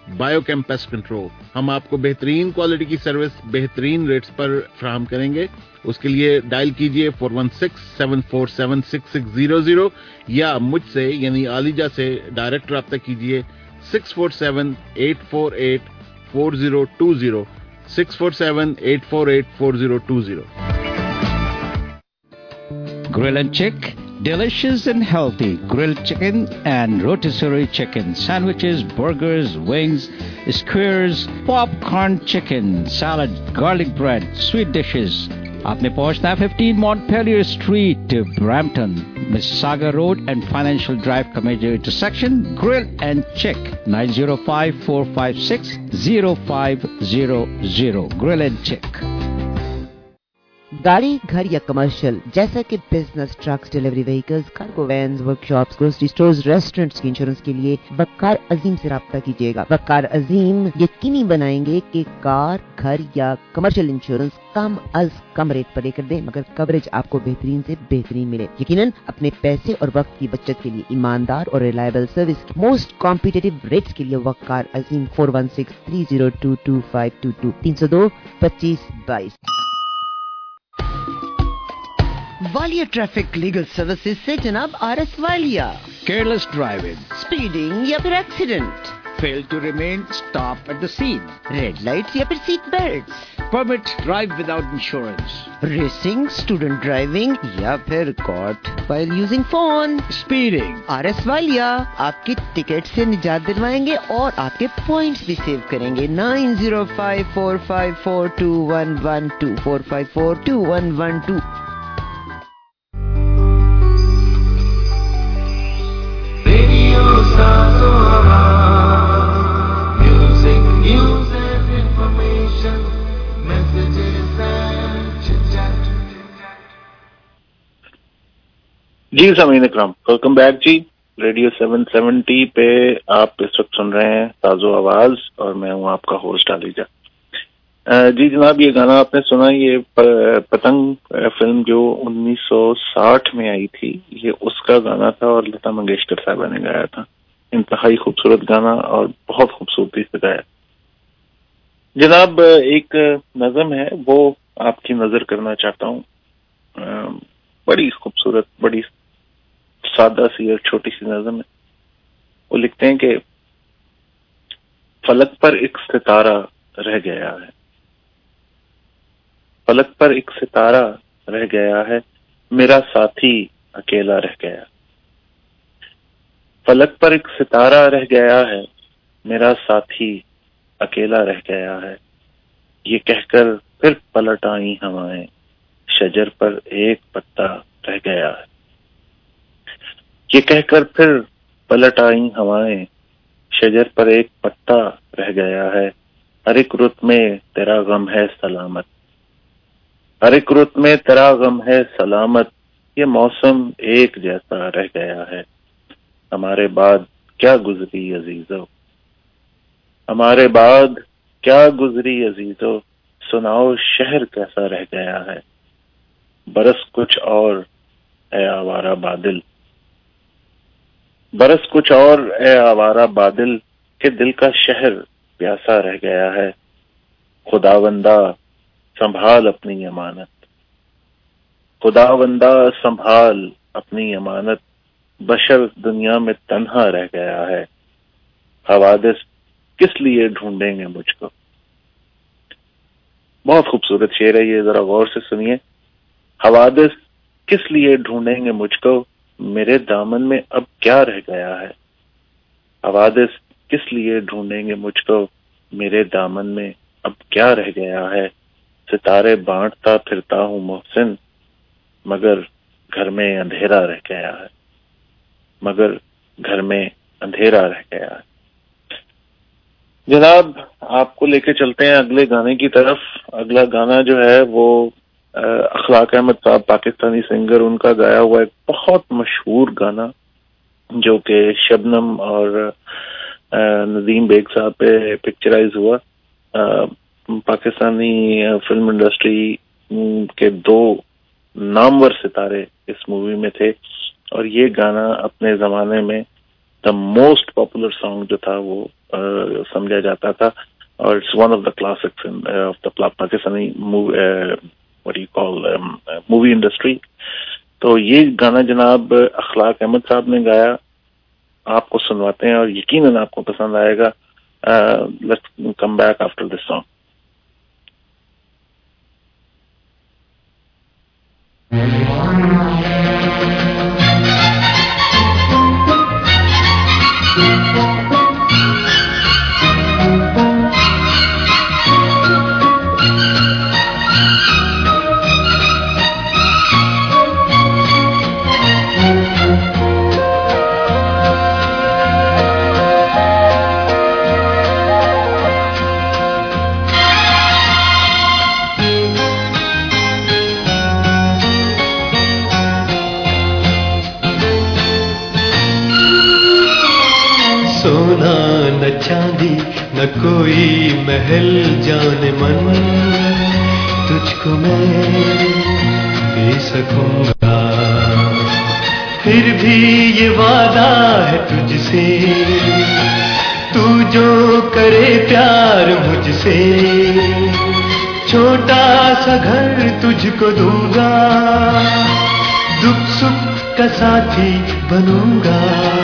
बायोकेम पेस्ट कंट्रोल। हम आपको बेहतरीन क्वालिटी की सर्विस बेहतरीन रेट्स पर फराहम करेंगे। उसके लिए डायल कीजिए 416-747-6600 या मुझसे यानी आलिजा से डायरेक्ट रब्ता कीजिए 647-848-4020 647-848-4020। Grill and Chick, delicious and healthy grilled chicken and rotisserie chicken, sandwiches, burgers, wings, skewers, popcorn chicken, salad, garlic bread, sweet dishes. आपने पहुंचना है 15 Montpelier Street, Brampton, Mississauga Road and Financial Drive का major intersection. Grill and Chick, 905-456-0500. Grill and Chick. गाड़ी, घर या commercial जैसा कि business, trucks, delivery vehicles, cargo vans, workshops, grocery stores, restaurants की इंश्योरेंस के लिए वकार अजीम से राब्ता कीजिएगा। वकार अजीम यकीनी बनाएंगे कि कार, घर या कमर्शियल इंश्योरेंस कम अज कम रेट पर लेकर दें, मगर कवरेज आपको बेहतरीन से बेहतरीन मिले। यकीनन अपने पैसे और वक्त की बचत के लिए ईमानदार और रिलायबल सर्विस के मोस्ट कॉम्पिटिटिव रेट्स के लिए Waqar Azeem 416-302-2522 302-2522। Walia traffic legal services से जनाब RS Walia. Careless driving, speeding या फिर accident, fail to remain, stop at the scene, red lights या फिर seat belts, permit drive without insurance, racing, student driving या फिर caught while using phone. speeding. RS Walia आपकी ticket से निजात दिलवाएंगे और आपके पॉइंट्स भी सेव करेंगे। 9054542112 4542112। Radio Sazo Awaz. Music, news and information, messages and chit-chat. जी सामीन इकराम, वेलकम बैक जी। रेडियो 770 पे आप इस वक्त सुन रहे हैं साजो आवाज और मैं हूं आपका होस्ट आलिजा। जी जनाब, ये गाना आपने सुना, ये पतंग फिल्म जो 1960 में आई थी, ये उसका गाना था और लता मंगेशकर साहबा ने गाया था। इंतहाई खूबसूरत गाना और बहुत खूबसूरती से गाया। जनाब, एक नज़म है वो आपकी नजर करना चाहता हूँ। बड़ी खूबसूरत, बड़ी सादा सी और छोटी सी नज़म है। वो लिखते हैं कि फलक पर एक सितारा रह गया है, फलक पर एक सितारा रह गया है, मेरा साथी अकेला रह गया। फलक पर एक सितारा रह गया है, मेरा साथी अकेला रह गया है। ये कहकर फिर पलट आई हवाएं, शजर पर एक पत्ता रह गया है। ये कहकर फिर पलट आई हवाएं, शजर पर एक पत्ता रह गया है। हर एक रुत में तेरा गम है सलामत, हर एक रुत में तेरा गम है सलामत। ये मौसम एक जैसा रह गया है। हमारे बाद क्या गुजरी अजीजो, हमारे बाद क्या गुजरी अजीजो, सुनाओ शहर कैसा रह गया है। बरस कुछ और ए आवारा बादल, बरस कुछ और ए आवारा बादल, के दिल का शहर प्यासा रह गया है। खुदावंदा संभाल अपनी अमानत, खुदावंदा संभाल अपनी अमानत, बशर दुनिया में तन्हा रह गया है। हवादिस किस लिए ढूंढेंगे मुझको। बहुत खूबसूरत शेर है ये, जरा गौर से सुनिए। हवादिस किस लिए ढूंढेंगे मुझको, मेरे दामन में अब क्या रह गया है। हवादिस किस लिए ढूंढेंगे मुझको, मेरे दामन में अब क्या रह गया है। सितारे बांटता फिरता हूँ मोहसिन, मगर घर में अंधेरा रह गया है, मगर घर में अंधेरा रह गया है। जनाब, आपको लेके चलते हैं अगले गाने की तरफ। अगला गाना जो है वो अखलाक अहमद साहब, पाकिस्तानी सिंगर, उनका गाया हुआ एक बहुत मशहूर गाना जो कि शबनम और नदीम बेग साहब पे पिक्चराइज हुआ। पाकिस्तानी फिल्म इंडस्ट्री के दो नामवर सितारे इस मूवी में थे और ये गाना अपने जमाने में द मोस्ट पॉपुलर सॉन्ग जो था वो समझा जाता था, और it's one of the classics of the Pakistani what you call movie industry. तो ये गाना जनाब अखलाक अहमद साहब ने गाया, आपको सुनवाते हैं और यकीनन आपको पसंद आएगा। Let's come back after this song. सोना न चांदी न कोई महल जाने मन, तुझको मैं दे सकूंगा। फिर भी ये वादा है तुझसे, तू जो करे प्यार मुझसे, छोटा सा घर तुझको दूंगा, दुख सुख का साथी बनूंगा।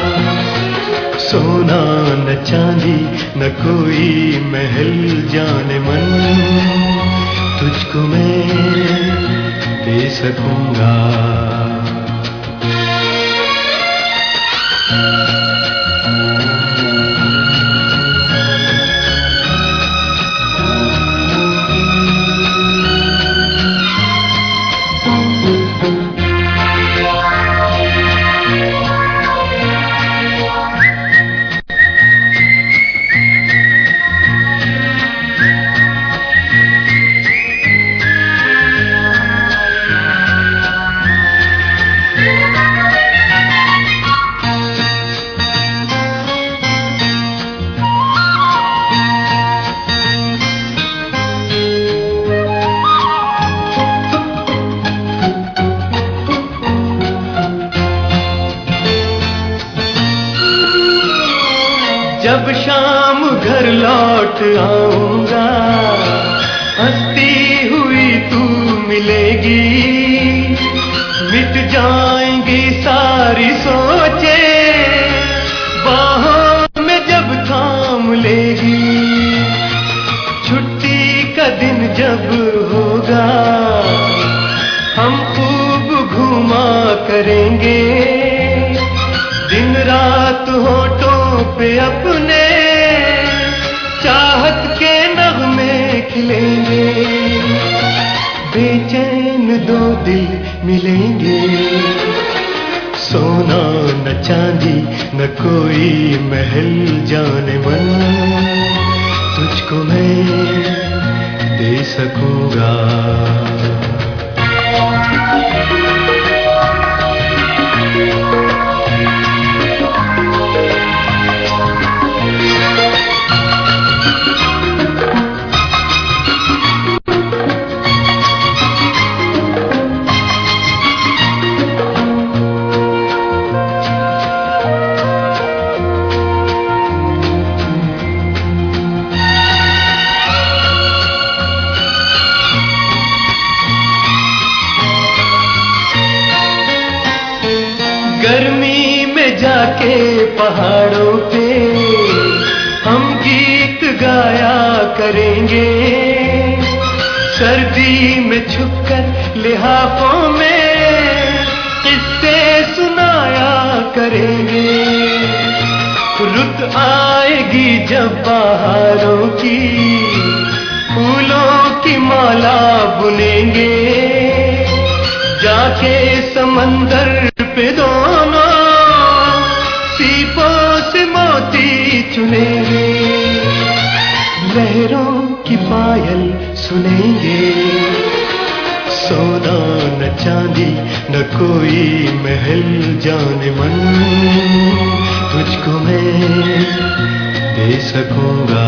सोना न चांदी न कोई महल जाने मन, तुझको मैं दे सकूंगा। जब शाम घर लौट आऊंगा, हंसती हुई तू मिलेगी, मिट जाएंगी सारी सोचे, बाहों में जब थाम लेगी। छुट्टी का दिन जब होगा, हम खूब घूमा करेंगे, दिन रात होठों पे अपने चाहत के नगमे खिलेंगे, बेचैन दो दिल मिलेंगे। सोना न चांदी न कोई महल जाने मन, तुझको मैं दे सकूंगा। गर्मी में जाके पहाड़ों पे हम गीत गाया करेंगे, सर्दी में छुपकर लिहाफों में किस्से सुनाया करेंगे। रुत आएगी जब बहारों की, फूलों की माला बुनेंगे, जाके समंदर पे दोनों सीपों से मोती चुनेंगे, लहरों की पायल सुनेंगे। सोना न चांदी न कोई महल जाने मन, तुझको मैं दे सकूंगा।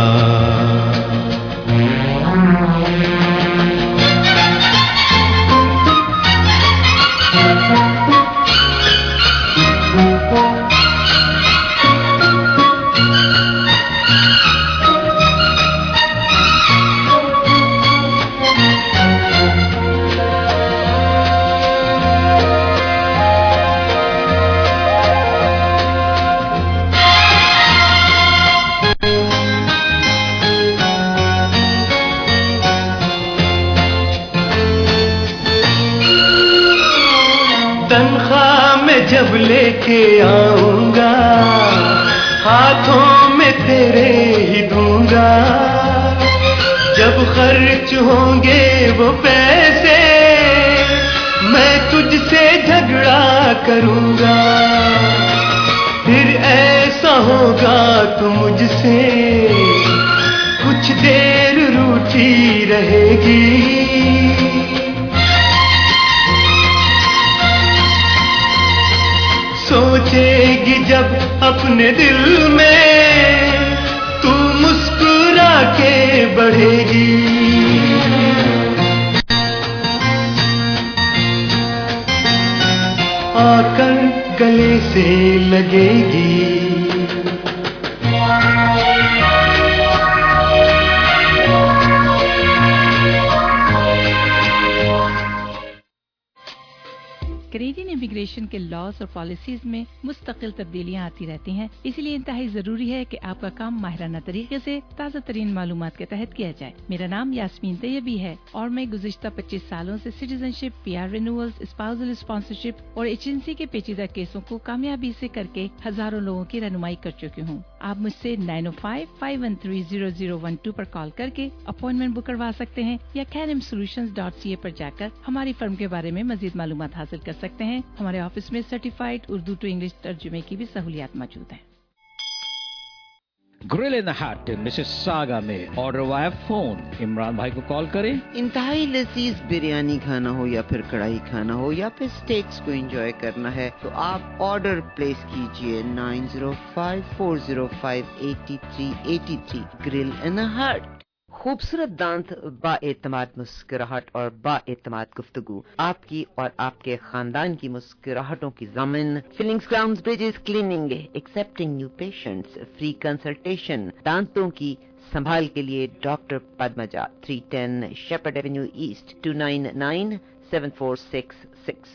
तनख्वाह में जब लेके आऊंगा हाथों में तेरे ही दूंगा जब खर्च होंगे वो पैसे मैं तुझसे झगड़ा करूंगा फिर ऐसा होगा तो मुझसे कुछ देर रूठी रहेगी सोचेगी जब अपने दिल में तू मुस्कुरा के बढ़ेगी आकर गले से लगेगी कैनेडियन इमिग्रेशन के लॉज और पॉलिसीज में मुस्तकिल तब्दीलियां आती रहती हैं, इसलिए इंतहाई जरूरी है कि आपका काम माहिराना तरीके से ताज़ा तरीन मालूमात के तहत किया जाए। मेरा नाम यास्मीन तैयबी है और मैं गुज़िश्ता 25 सालों से citizenship, PR renewals, spousal sponsorship और एजेंसी के पेचीदा केसों को कामयाबी से करके हजारों लोगों की रहनुमाई कर चुकी हूँ। आप मुझसे 905-513-0012 पर कॉल करके अपॉइंटमेंट बुक करवा सकते हैं या canimsolutions.ca पर जाकर हमारी फर्म के बारे में मजीद मालूमात हासिल कर सकते हैं। हमारे ऑफिस में सर्टिफाइड उर्दू टू इंग्लिश तर्जुमे की भी सहूलियात मौजूद है। Grill in the hut Mississauga में ऑर्डर वाया फोन। इमरान भाई को कॉल करें। इंतहाई लजीज बिरयानी खाना हो या फिर कढ़ाई खाना हो या फिर स्टेक्स को एंजॉय करना है तो आप ऑर्डर प्लेस कीजिए 905-405-8383 ग्रिल इन द हट। खूबसूरत दांत, बाएतमाद मुस्कुराहट और बाएतमाद गुफ्तगू, आपकी और आपके खानदान की मुस्कुराहटों की ज़मीन। Fillings, crowns, bridges, cleaning, accepting new patients, free consultation, दांतों की संभाल के लिए doctor Padmaja, 310 Shepherd Avenue East, 29974666।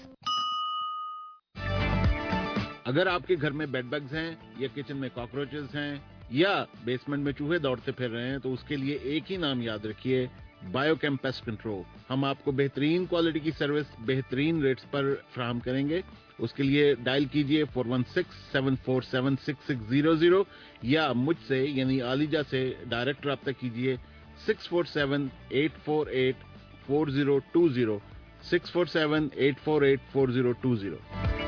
अगर आपके घर में बेड बग्स हैं या किचन में कॉकरोचेस हैं या बेसमेंट में चूहे दौड़ते फिर रहे हैं तो उसके लिए एक ही नाम याद रखिए, बायोकेम पेस्ट कंट्रोल। हम आपको बेहतरीन क्वालिटी की सर्विस बेहतरीन रेट्स पर फराहम करेंगे। उसके लिए डायल कीजिए 416-747-6600 या मुझसे यानी आलिजा से डायरेक्ट रब्ता कीजिए 647-848-4020 647-848-4020।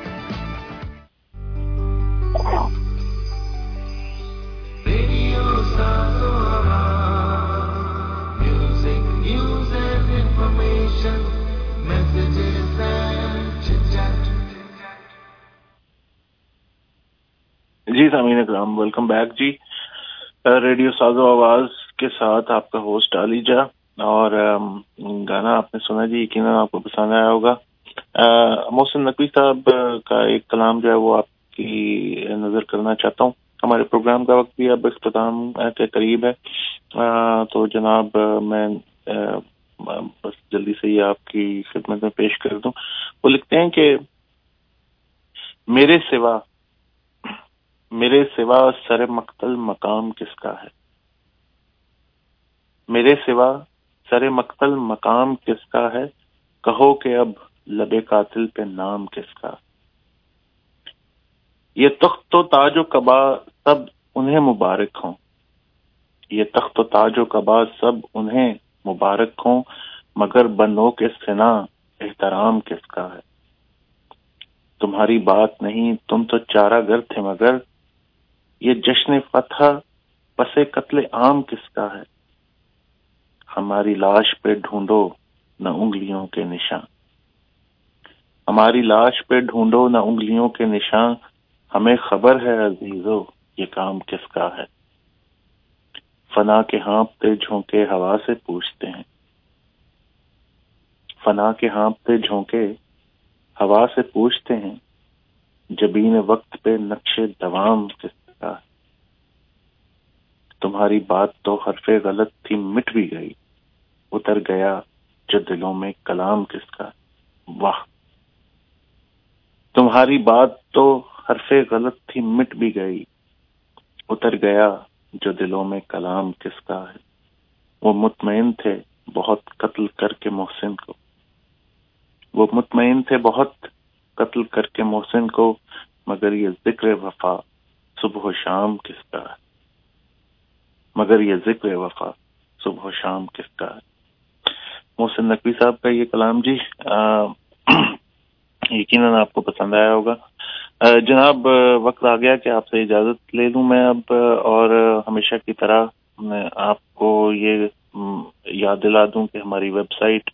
Radio Sazoa, music, news and information, messages and chit-chat. जी सामीन इकराम, वेलकम बैक जी। रेडियो साजो आवाज के साथ आपका होस्ट आलिजा। और गाना आपने सुना जी, यकीनन आपको पसंद आया होगा। मोहसिन नकवी साहब का एक कलाम जो है वो आपकी नजर करना चाहता हूँ। हमारे प्रोग्राम का वक्त भी अब इख्तिताम के करीब है, तो जनाब मैं बस जल्दी से ही आपकी खिदमत में पेश कर दूं। वो लिखते हैं कि मेरे सिवा सरे मक्तल मकाम किसका है, मेरे सिवा सरे मक्तल मकाम किसका है, कहो कि अब लबे कातिल पे नाम किसका। ये तख्तो ताजो कबा सब उन्हें मुबारक हों, ये तख्तो ताजो कबा सब उन्हें मुबारक हों, मगर बनो के सिना एहतराम किसका है। तुम्हारी बात नहीं, तुम तो चारागर थे, मगर ये जश्न फतह पसे कत्ले आम किसका है। हमारी लाश पे ढूंढो न उंगलियों के निशान, हमारी लाश पे ढूंढो न उंगलियों के निशान, हमें खबर है अजीजों ये काम किसका है। फना के हाँपते झोंके हवा से पूछते हैं, फना के हाँपते झोंके हवा से पूछते हैं, जबीन वक्त पे नक्शे दवाम किसका है। तुम्हारी बात तो हरफे गलत थी मिट भी गई, उतर गया जो दिलों में कलाम किसका। वाह, तुम्हारी बात तो हरफे गलत थी मिट भी गई, उतर गया जो दिलों में कलाम किसका है। वो मुतमईन थे बहुत कत्ल करके मोहसिन को, वो मुतमईन थे बहुत कत्ल करके मोहसिन को, मगर ये जिक्र वफा सुबह शाम किसका है, मगर ये जिक्र वफा सुबह शाम किसका है। मोहसिन नकवी साहब का ये कलाम जी यकीनन आपको पसंद आया होगा। जनाब, वक्त आ गया कि आपसे इजाजत ले लूं मैं अब, और हमेशा की तरह मैं आपको ये याद दिला दूं कि हमारी वेबसाइट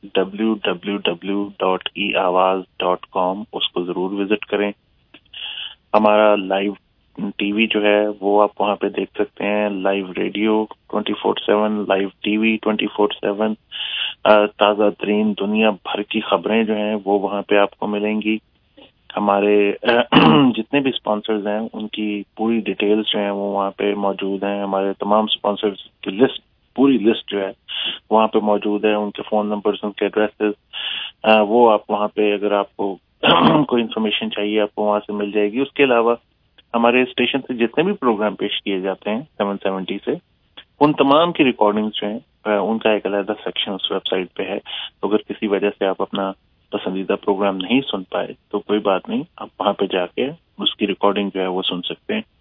www.eawaz.com उसको जरूर विजिट करें। हमारा लाइव टीवी जो है वो आप वहां पे देख सकते हैं, लाइव रेडियो 24/7, लाइव टीवी 24/7, ताज़ा तरीन दुनिया भर की खबरें जो हैं वो वहां पे आपको मिलेंगी। हमारे जितने भी स्पॉन्सर्स हैं उनकी पूरी डिटेल्स जो हैं वो वहाँ पे मौजूद हैं। हमारे तमाम स्पॉन्सर्स की लिस्ट, पूरी लिस्ट जो है वहाँ पे मौजूद है, उनके फ़ोन नंबर्स, उनके एड्रेसेस, वो आप वहाँ पे अगर आपको कोई इन्फॉर्मेशन चाहिए आपको वहाँ से मिल जाएगी। उसके अलावा हमारे स्टेशन से जितने भी प्रोग्राम पेश किए जाते हैं 770 से, उन तमाम की रिकॉर्डिंग्स जो हैं उनका एक अलग सेक्शन उस वेबसाइट पे है। तो अगर किसी वजह से आप अपना पसंदीदा प्रोग्राम नहीं सुन पाए तो कोई बात नहीं, आप वहां पे जाके उसकी रिकॉर्डिंग जो है वो सुन सकते हैं।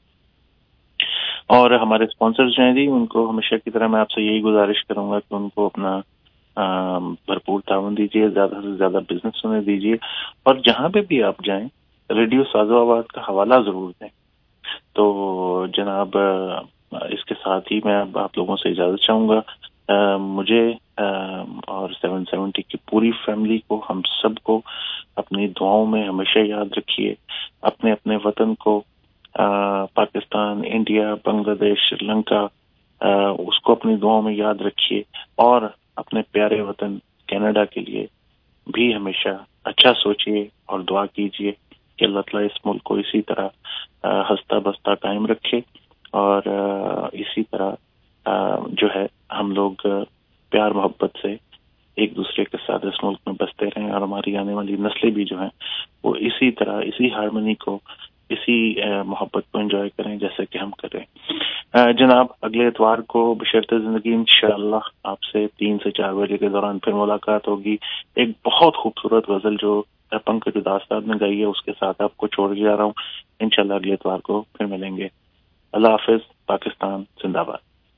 और हमारे स्पॉन्सर्स जो हैं जी, उनको हमेशा की तरह मैं आपसे यही गुजारिश करूंगा कि उनको अपना भरपूर ताउन दीजिए, ज्यादा से ज्यादा बिजनेस होने दीजिए, और जहां पे भी आप जाएं रेडियो साजोआबाद का हवाला जरूर दें। तो जनाब, इसके साथ ही मैं अब आप लोगों से इजाजत चाहूंगा। मुझे और 770 की पूरी फैमिली को, हम सब को अपनी दुआओं में हमेशा याद रखिए। अपने अपने वतन को, पाकिस्तान, इंडिया, बांग्लादेश, श्रीलंका, उसको अपनी दुआओं में याद रखिए, और अपने प्यारे वतन कनाडा के लिए भी हमेशा अच्छा सोचिए और दुआ कीजिए कि अल्लाह ताला इस मुल्क को इसी तरह हंसता बसता कायम रखे, और इसी तरह जो है हम लोग प्यार मोहब्बत से एक दूसरे के साथ इस मुल्क में बसते रहें, और हमारी आने वाली नस्लें भी जो हैं वो इसी तरह, इसी हार्मनी को, इसी मोहब्बत को एंजॉय करें जैसे कि हम करें। जनाब, अगले इतवार को बशर्ते जिंदगी इंशाअल्लाह आपसे 3 से 4 बजे के दौरान फिर मुलाकात होगी। एक बहुत खूबसूरत गजल जो पंकज उदास साहब ने गाई है उसके साथ आपको छोड़ जा रहा हूँ। इंशाअल्लाह अगले इतवार को फिर मिलेंगे। अल्लाह हाफिज। पाकिस्तान जिंदाबाद।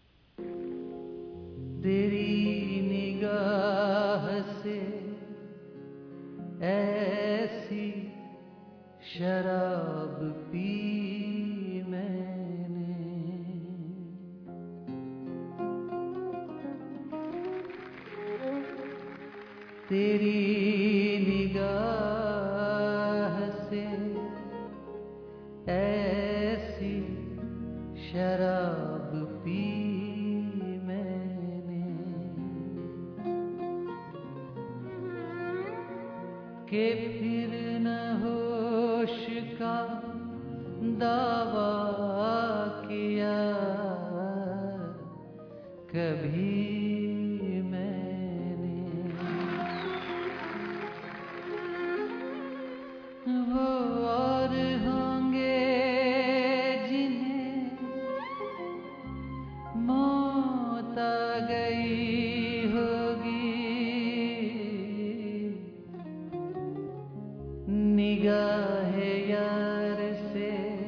तेरी निगाह से ऐसी शराब पी मैंने, तेरी निगाह से ऐसी शराब पी के फिर न होश का दावा किया कभी मैंने, वो और होंगे जिन्हें मौत आ गई निगाहे यार से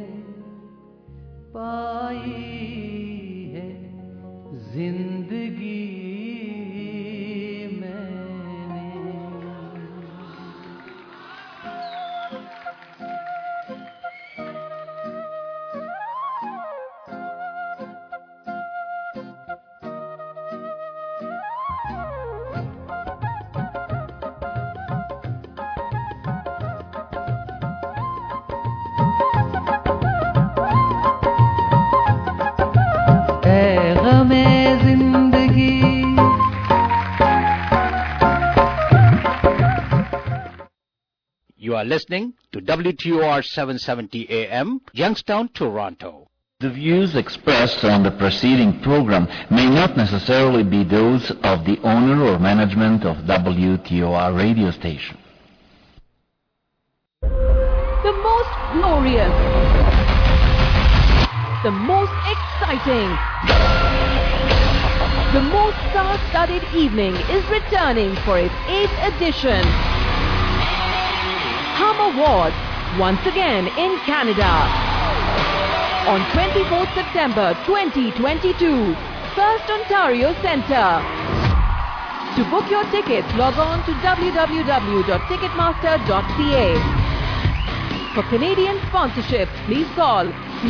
पाई है जिंदगी मैंने। You are listening to WTOR 770 AM, Youngstown, Toronto. The views expressed on the preceding program may not necessarily be those of the owner or management of WTOR radio station. The most glorious, the most exciting, the most star-studded evening is returning for its 8th edition. हम Hum Awards, once again in Canada. On 24th September 2022, First Ontario Centre. To book your tickets, log on to www.ticketmaster.ca. For Canadian sponsorship, please call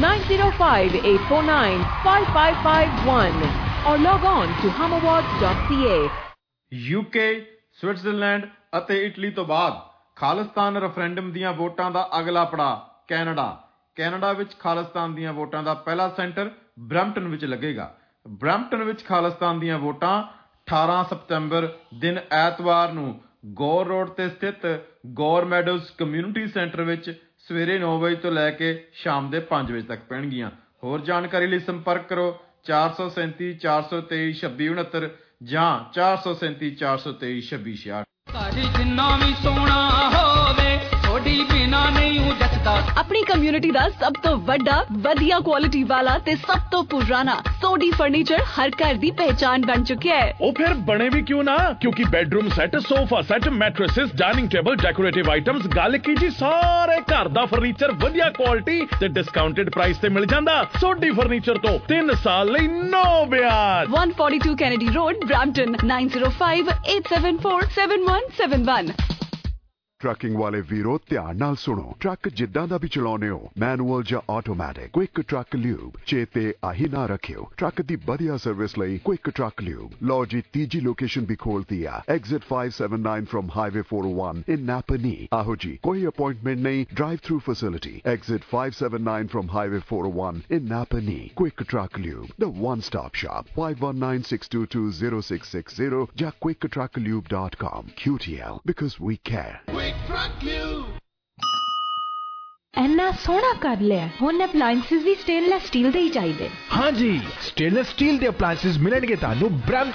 905-849-5551 or log on to humawards.ca. UK, Switzerland ਅਤੇ Italy ਤੋਂ ਬਾਅਦ Khalistan referendum ਦੀਆਂ ਵੋਟਾਂ ਦਾ ਅਗਲਾ ਪੜਾਅ Canada ਵਿੱਚ ਖਾਲਿਸਤਾਨ ਦੀਆਂ ਵੋਟਾਂ ਦਾ ਪਹਿਲਾ ਸੈਂਟਰ ਬਰੈਂਪਟਨ ਵਿੱਚ ਲੱਗੇਗਾ। ਬਰੈਂਪਟਨ ਵਿੱਚ ਖਾਲਿਸਤਾਨ ਦੀਆਂ ਵੋਟਾਂ 18 ਸਤੰਬਰ ਦਿਨ ਐਤਵਾਰ ਨੂੰ ਗੌਰ ਰੋਡ ਤੇ ਸਥਿਤ ਗੌਰ ਮੈਡੋਜ਼ ਕਮਿਊਨਿਟੀ ਸੈਂਟਰ ਵਿੱਚ ਸਵੇਰੇ 9 ਵਜੇ ਤੋਂ ਲੈ ਕੇ ਸ਼ਾਮ ਦੇ 5 ਵਜੇ ਤੱਕ ਪੈਣਗੀਆਂ। ਹੋਰ ਜਾਣਕਾਰੀ ਲਈ ਸੰਪਰਕ ਕਰੋ 437 423 2669 ਜਾਂ 437 423 2666। ਜਿੰਨਾ ਵੀ ਸੋਹਣਾ ਹੋਵੇ ਥੋੜੀ ਬਿਨਾ ਨਹੀਂ ਹੂੰ ਜੱਟਦਾ। ਆਪਣੀ ਕਮਿਊਨਿਟੀ ਦਾ ਸਭ ਤੋਂ ਵੱਡਾ ਵਧੀਆ ਕੁਆਲਿਟੀ ਵਾਲਾ ਤੇ ਸਭ ਤੋਂ ਪੁਰਾਣਾ ਸੋਡੀ ਫਰਨੀਚਰ ਹਰ ਘਰ ਦੀ ਪਹਿਚਾਨ ਬਣ ਚੁੱਕਿਆ ਹੈ। ਉਹ ਫਿਰ ਬਣੇ ਵੀ ਕਿਉਂ ਨਾ, ਕਿਉਂਕਿ bedroom set, sofa set, mattresses, dining table, decorative items, ਗੱਲ ਕੀ ਜੀ ਸਾਰੇ ਘਰ ਦਾ ਫਰਨੀਚਰ ਵਧੀਆ ਕੁਆਲਿਟੀ ਤੇ ਡਿਸਕਾਊਂਟਡ ਪ੍ਰਾਈਸ ਤੇ ਮਿਲ ਜਾਂਦਾ। ਸੋਡੀ ਫਰਨੀਚਰ ਤੋਂ 3 ਸਾਲ ਲਈ ਨੋ ਵਿਆਜ। 142 Kennedy Road, Brampton, 9058747171। ਟਰੱਕਿੰਗ ਵਾਲੇ ਵੀਰੋ ਧਿਆਨ ਨਾਲ ਸੁਣੋ। ਟਰੱਕ ਜਿੱਦਾਂ ਦਾ ਵੀ ਚਲਾਉਨੇ ਹੋ, ਮੈਨੂਅਲ ਜਾਂ ਆਟੋਮੈਟਿਕ, ਕੁਇਕ ਟਰੱਕ ਲਿਊਬ ਚੇਤੇ ਆਹੀ ਨਾ ਰੱਖਿਓ। ਟਰੱਕ ਦੀ ਵਧੀਆ ਸਰਵਿਸ ਲਈ ਕੁਇਕ ਟਰੱਕ ਲਿਊਬ। ਲਓ ਜੀ ਤੀਜੀ ਲੋਕੇਸ਼ਨ ਵੀ ਖੋਲਤੀ ਆ, exit 579 from highway 401 in Napanee. ਆਹੋ ਜੀ ਕੋਈ ਅਪਾਇੰਟਮੈਂਟ ਨਹੀਂ, drive through facility. Exit 579 from highway 401 in Napanee. Quick truck lube, the one stop shop. 5196220660 ਜਾਂ quicktrucklube.com। QTL, because we care. ਇੰਨਾ ਸੋਹਣਾ ਕਰ ਲਿਆ, ਹੁਣ ਅਪਲਾਈਐਂਸਿਸ ਵੀ ਸਟੇਨਲੈਸ ਸਟੀਲ ਦੇ ਹੀ ਚਾਹੀਦੇ। ਹਾਂਜੀ, ਸਟੇਨਲੈਸ ਸਟੀਲ ਦੇ ਅਪਲਾਈਐਂਸਿਸ ਮਿਲਣਗੇ ਤੁਹਾਨੂੰ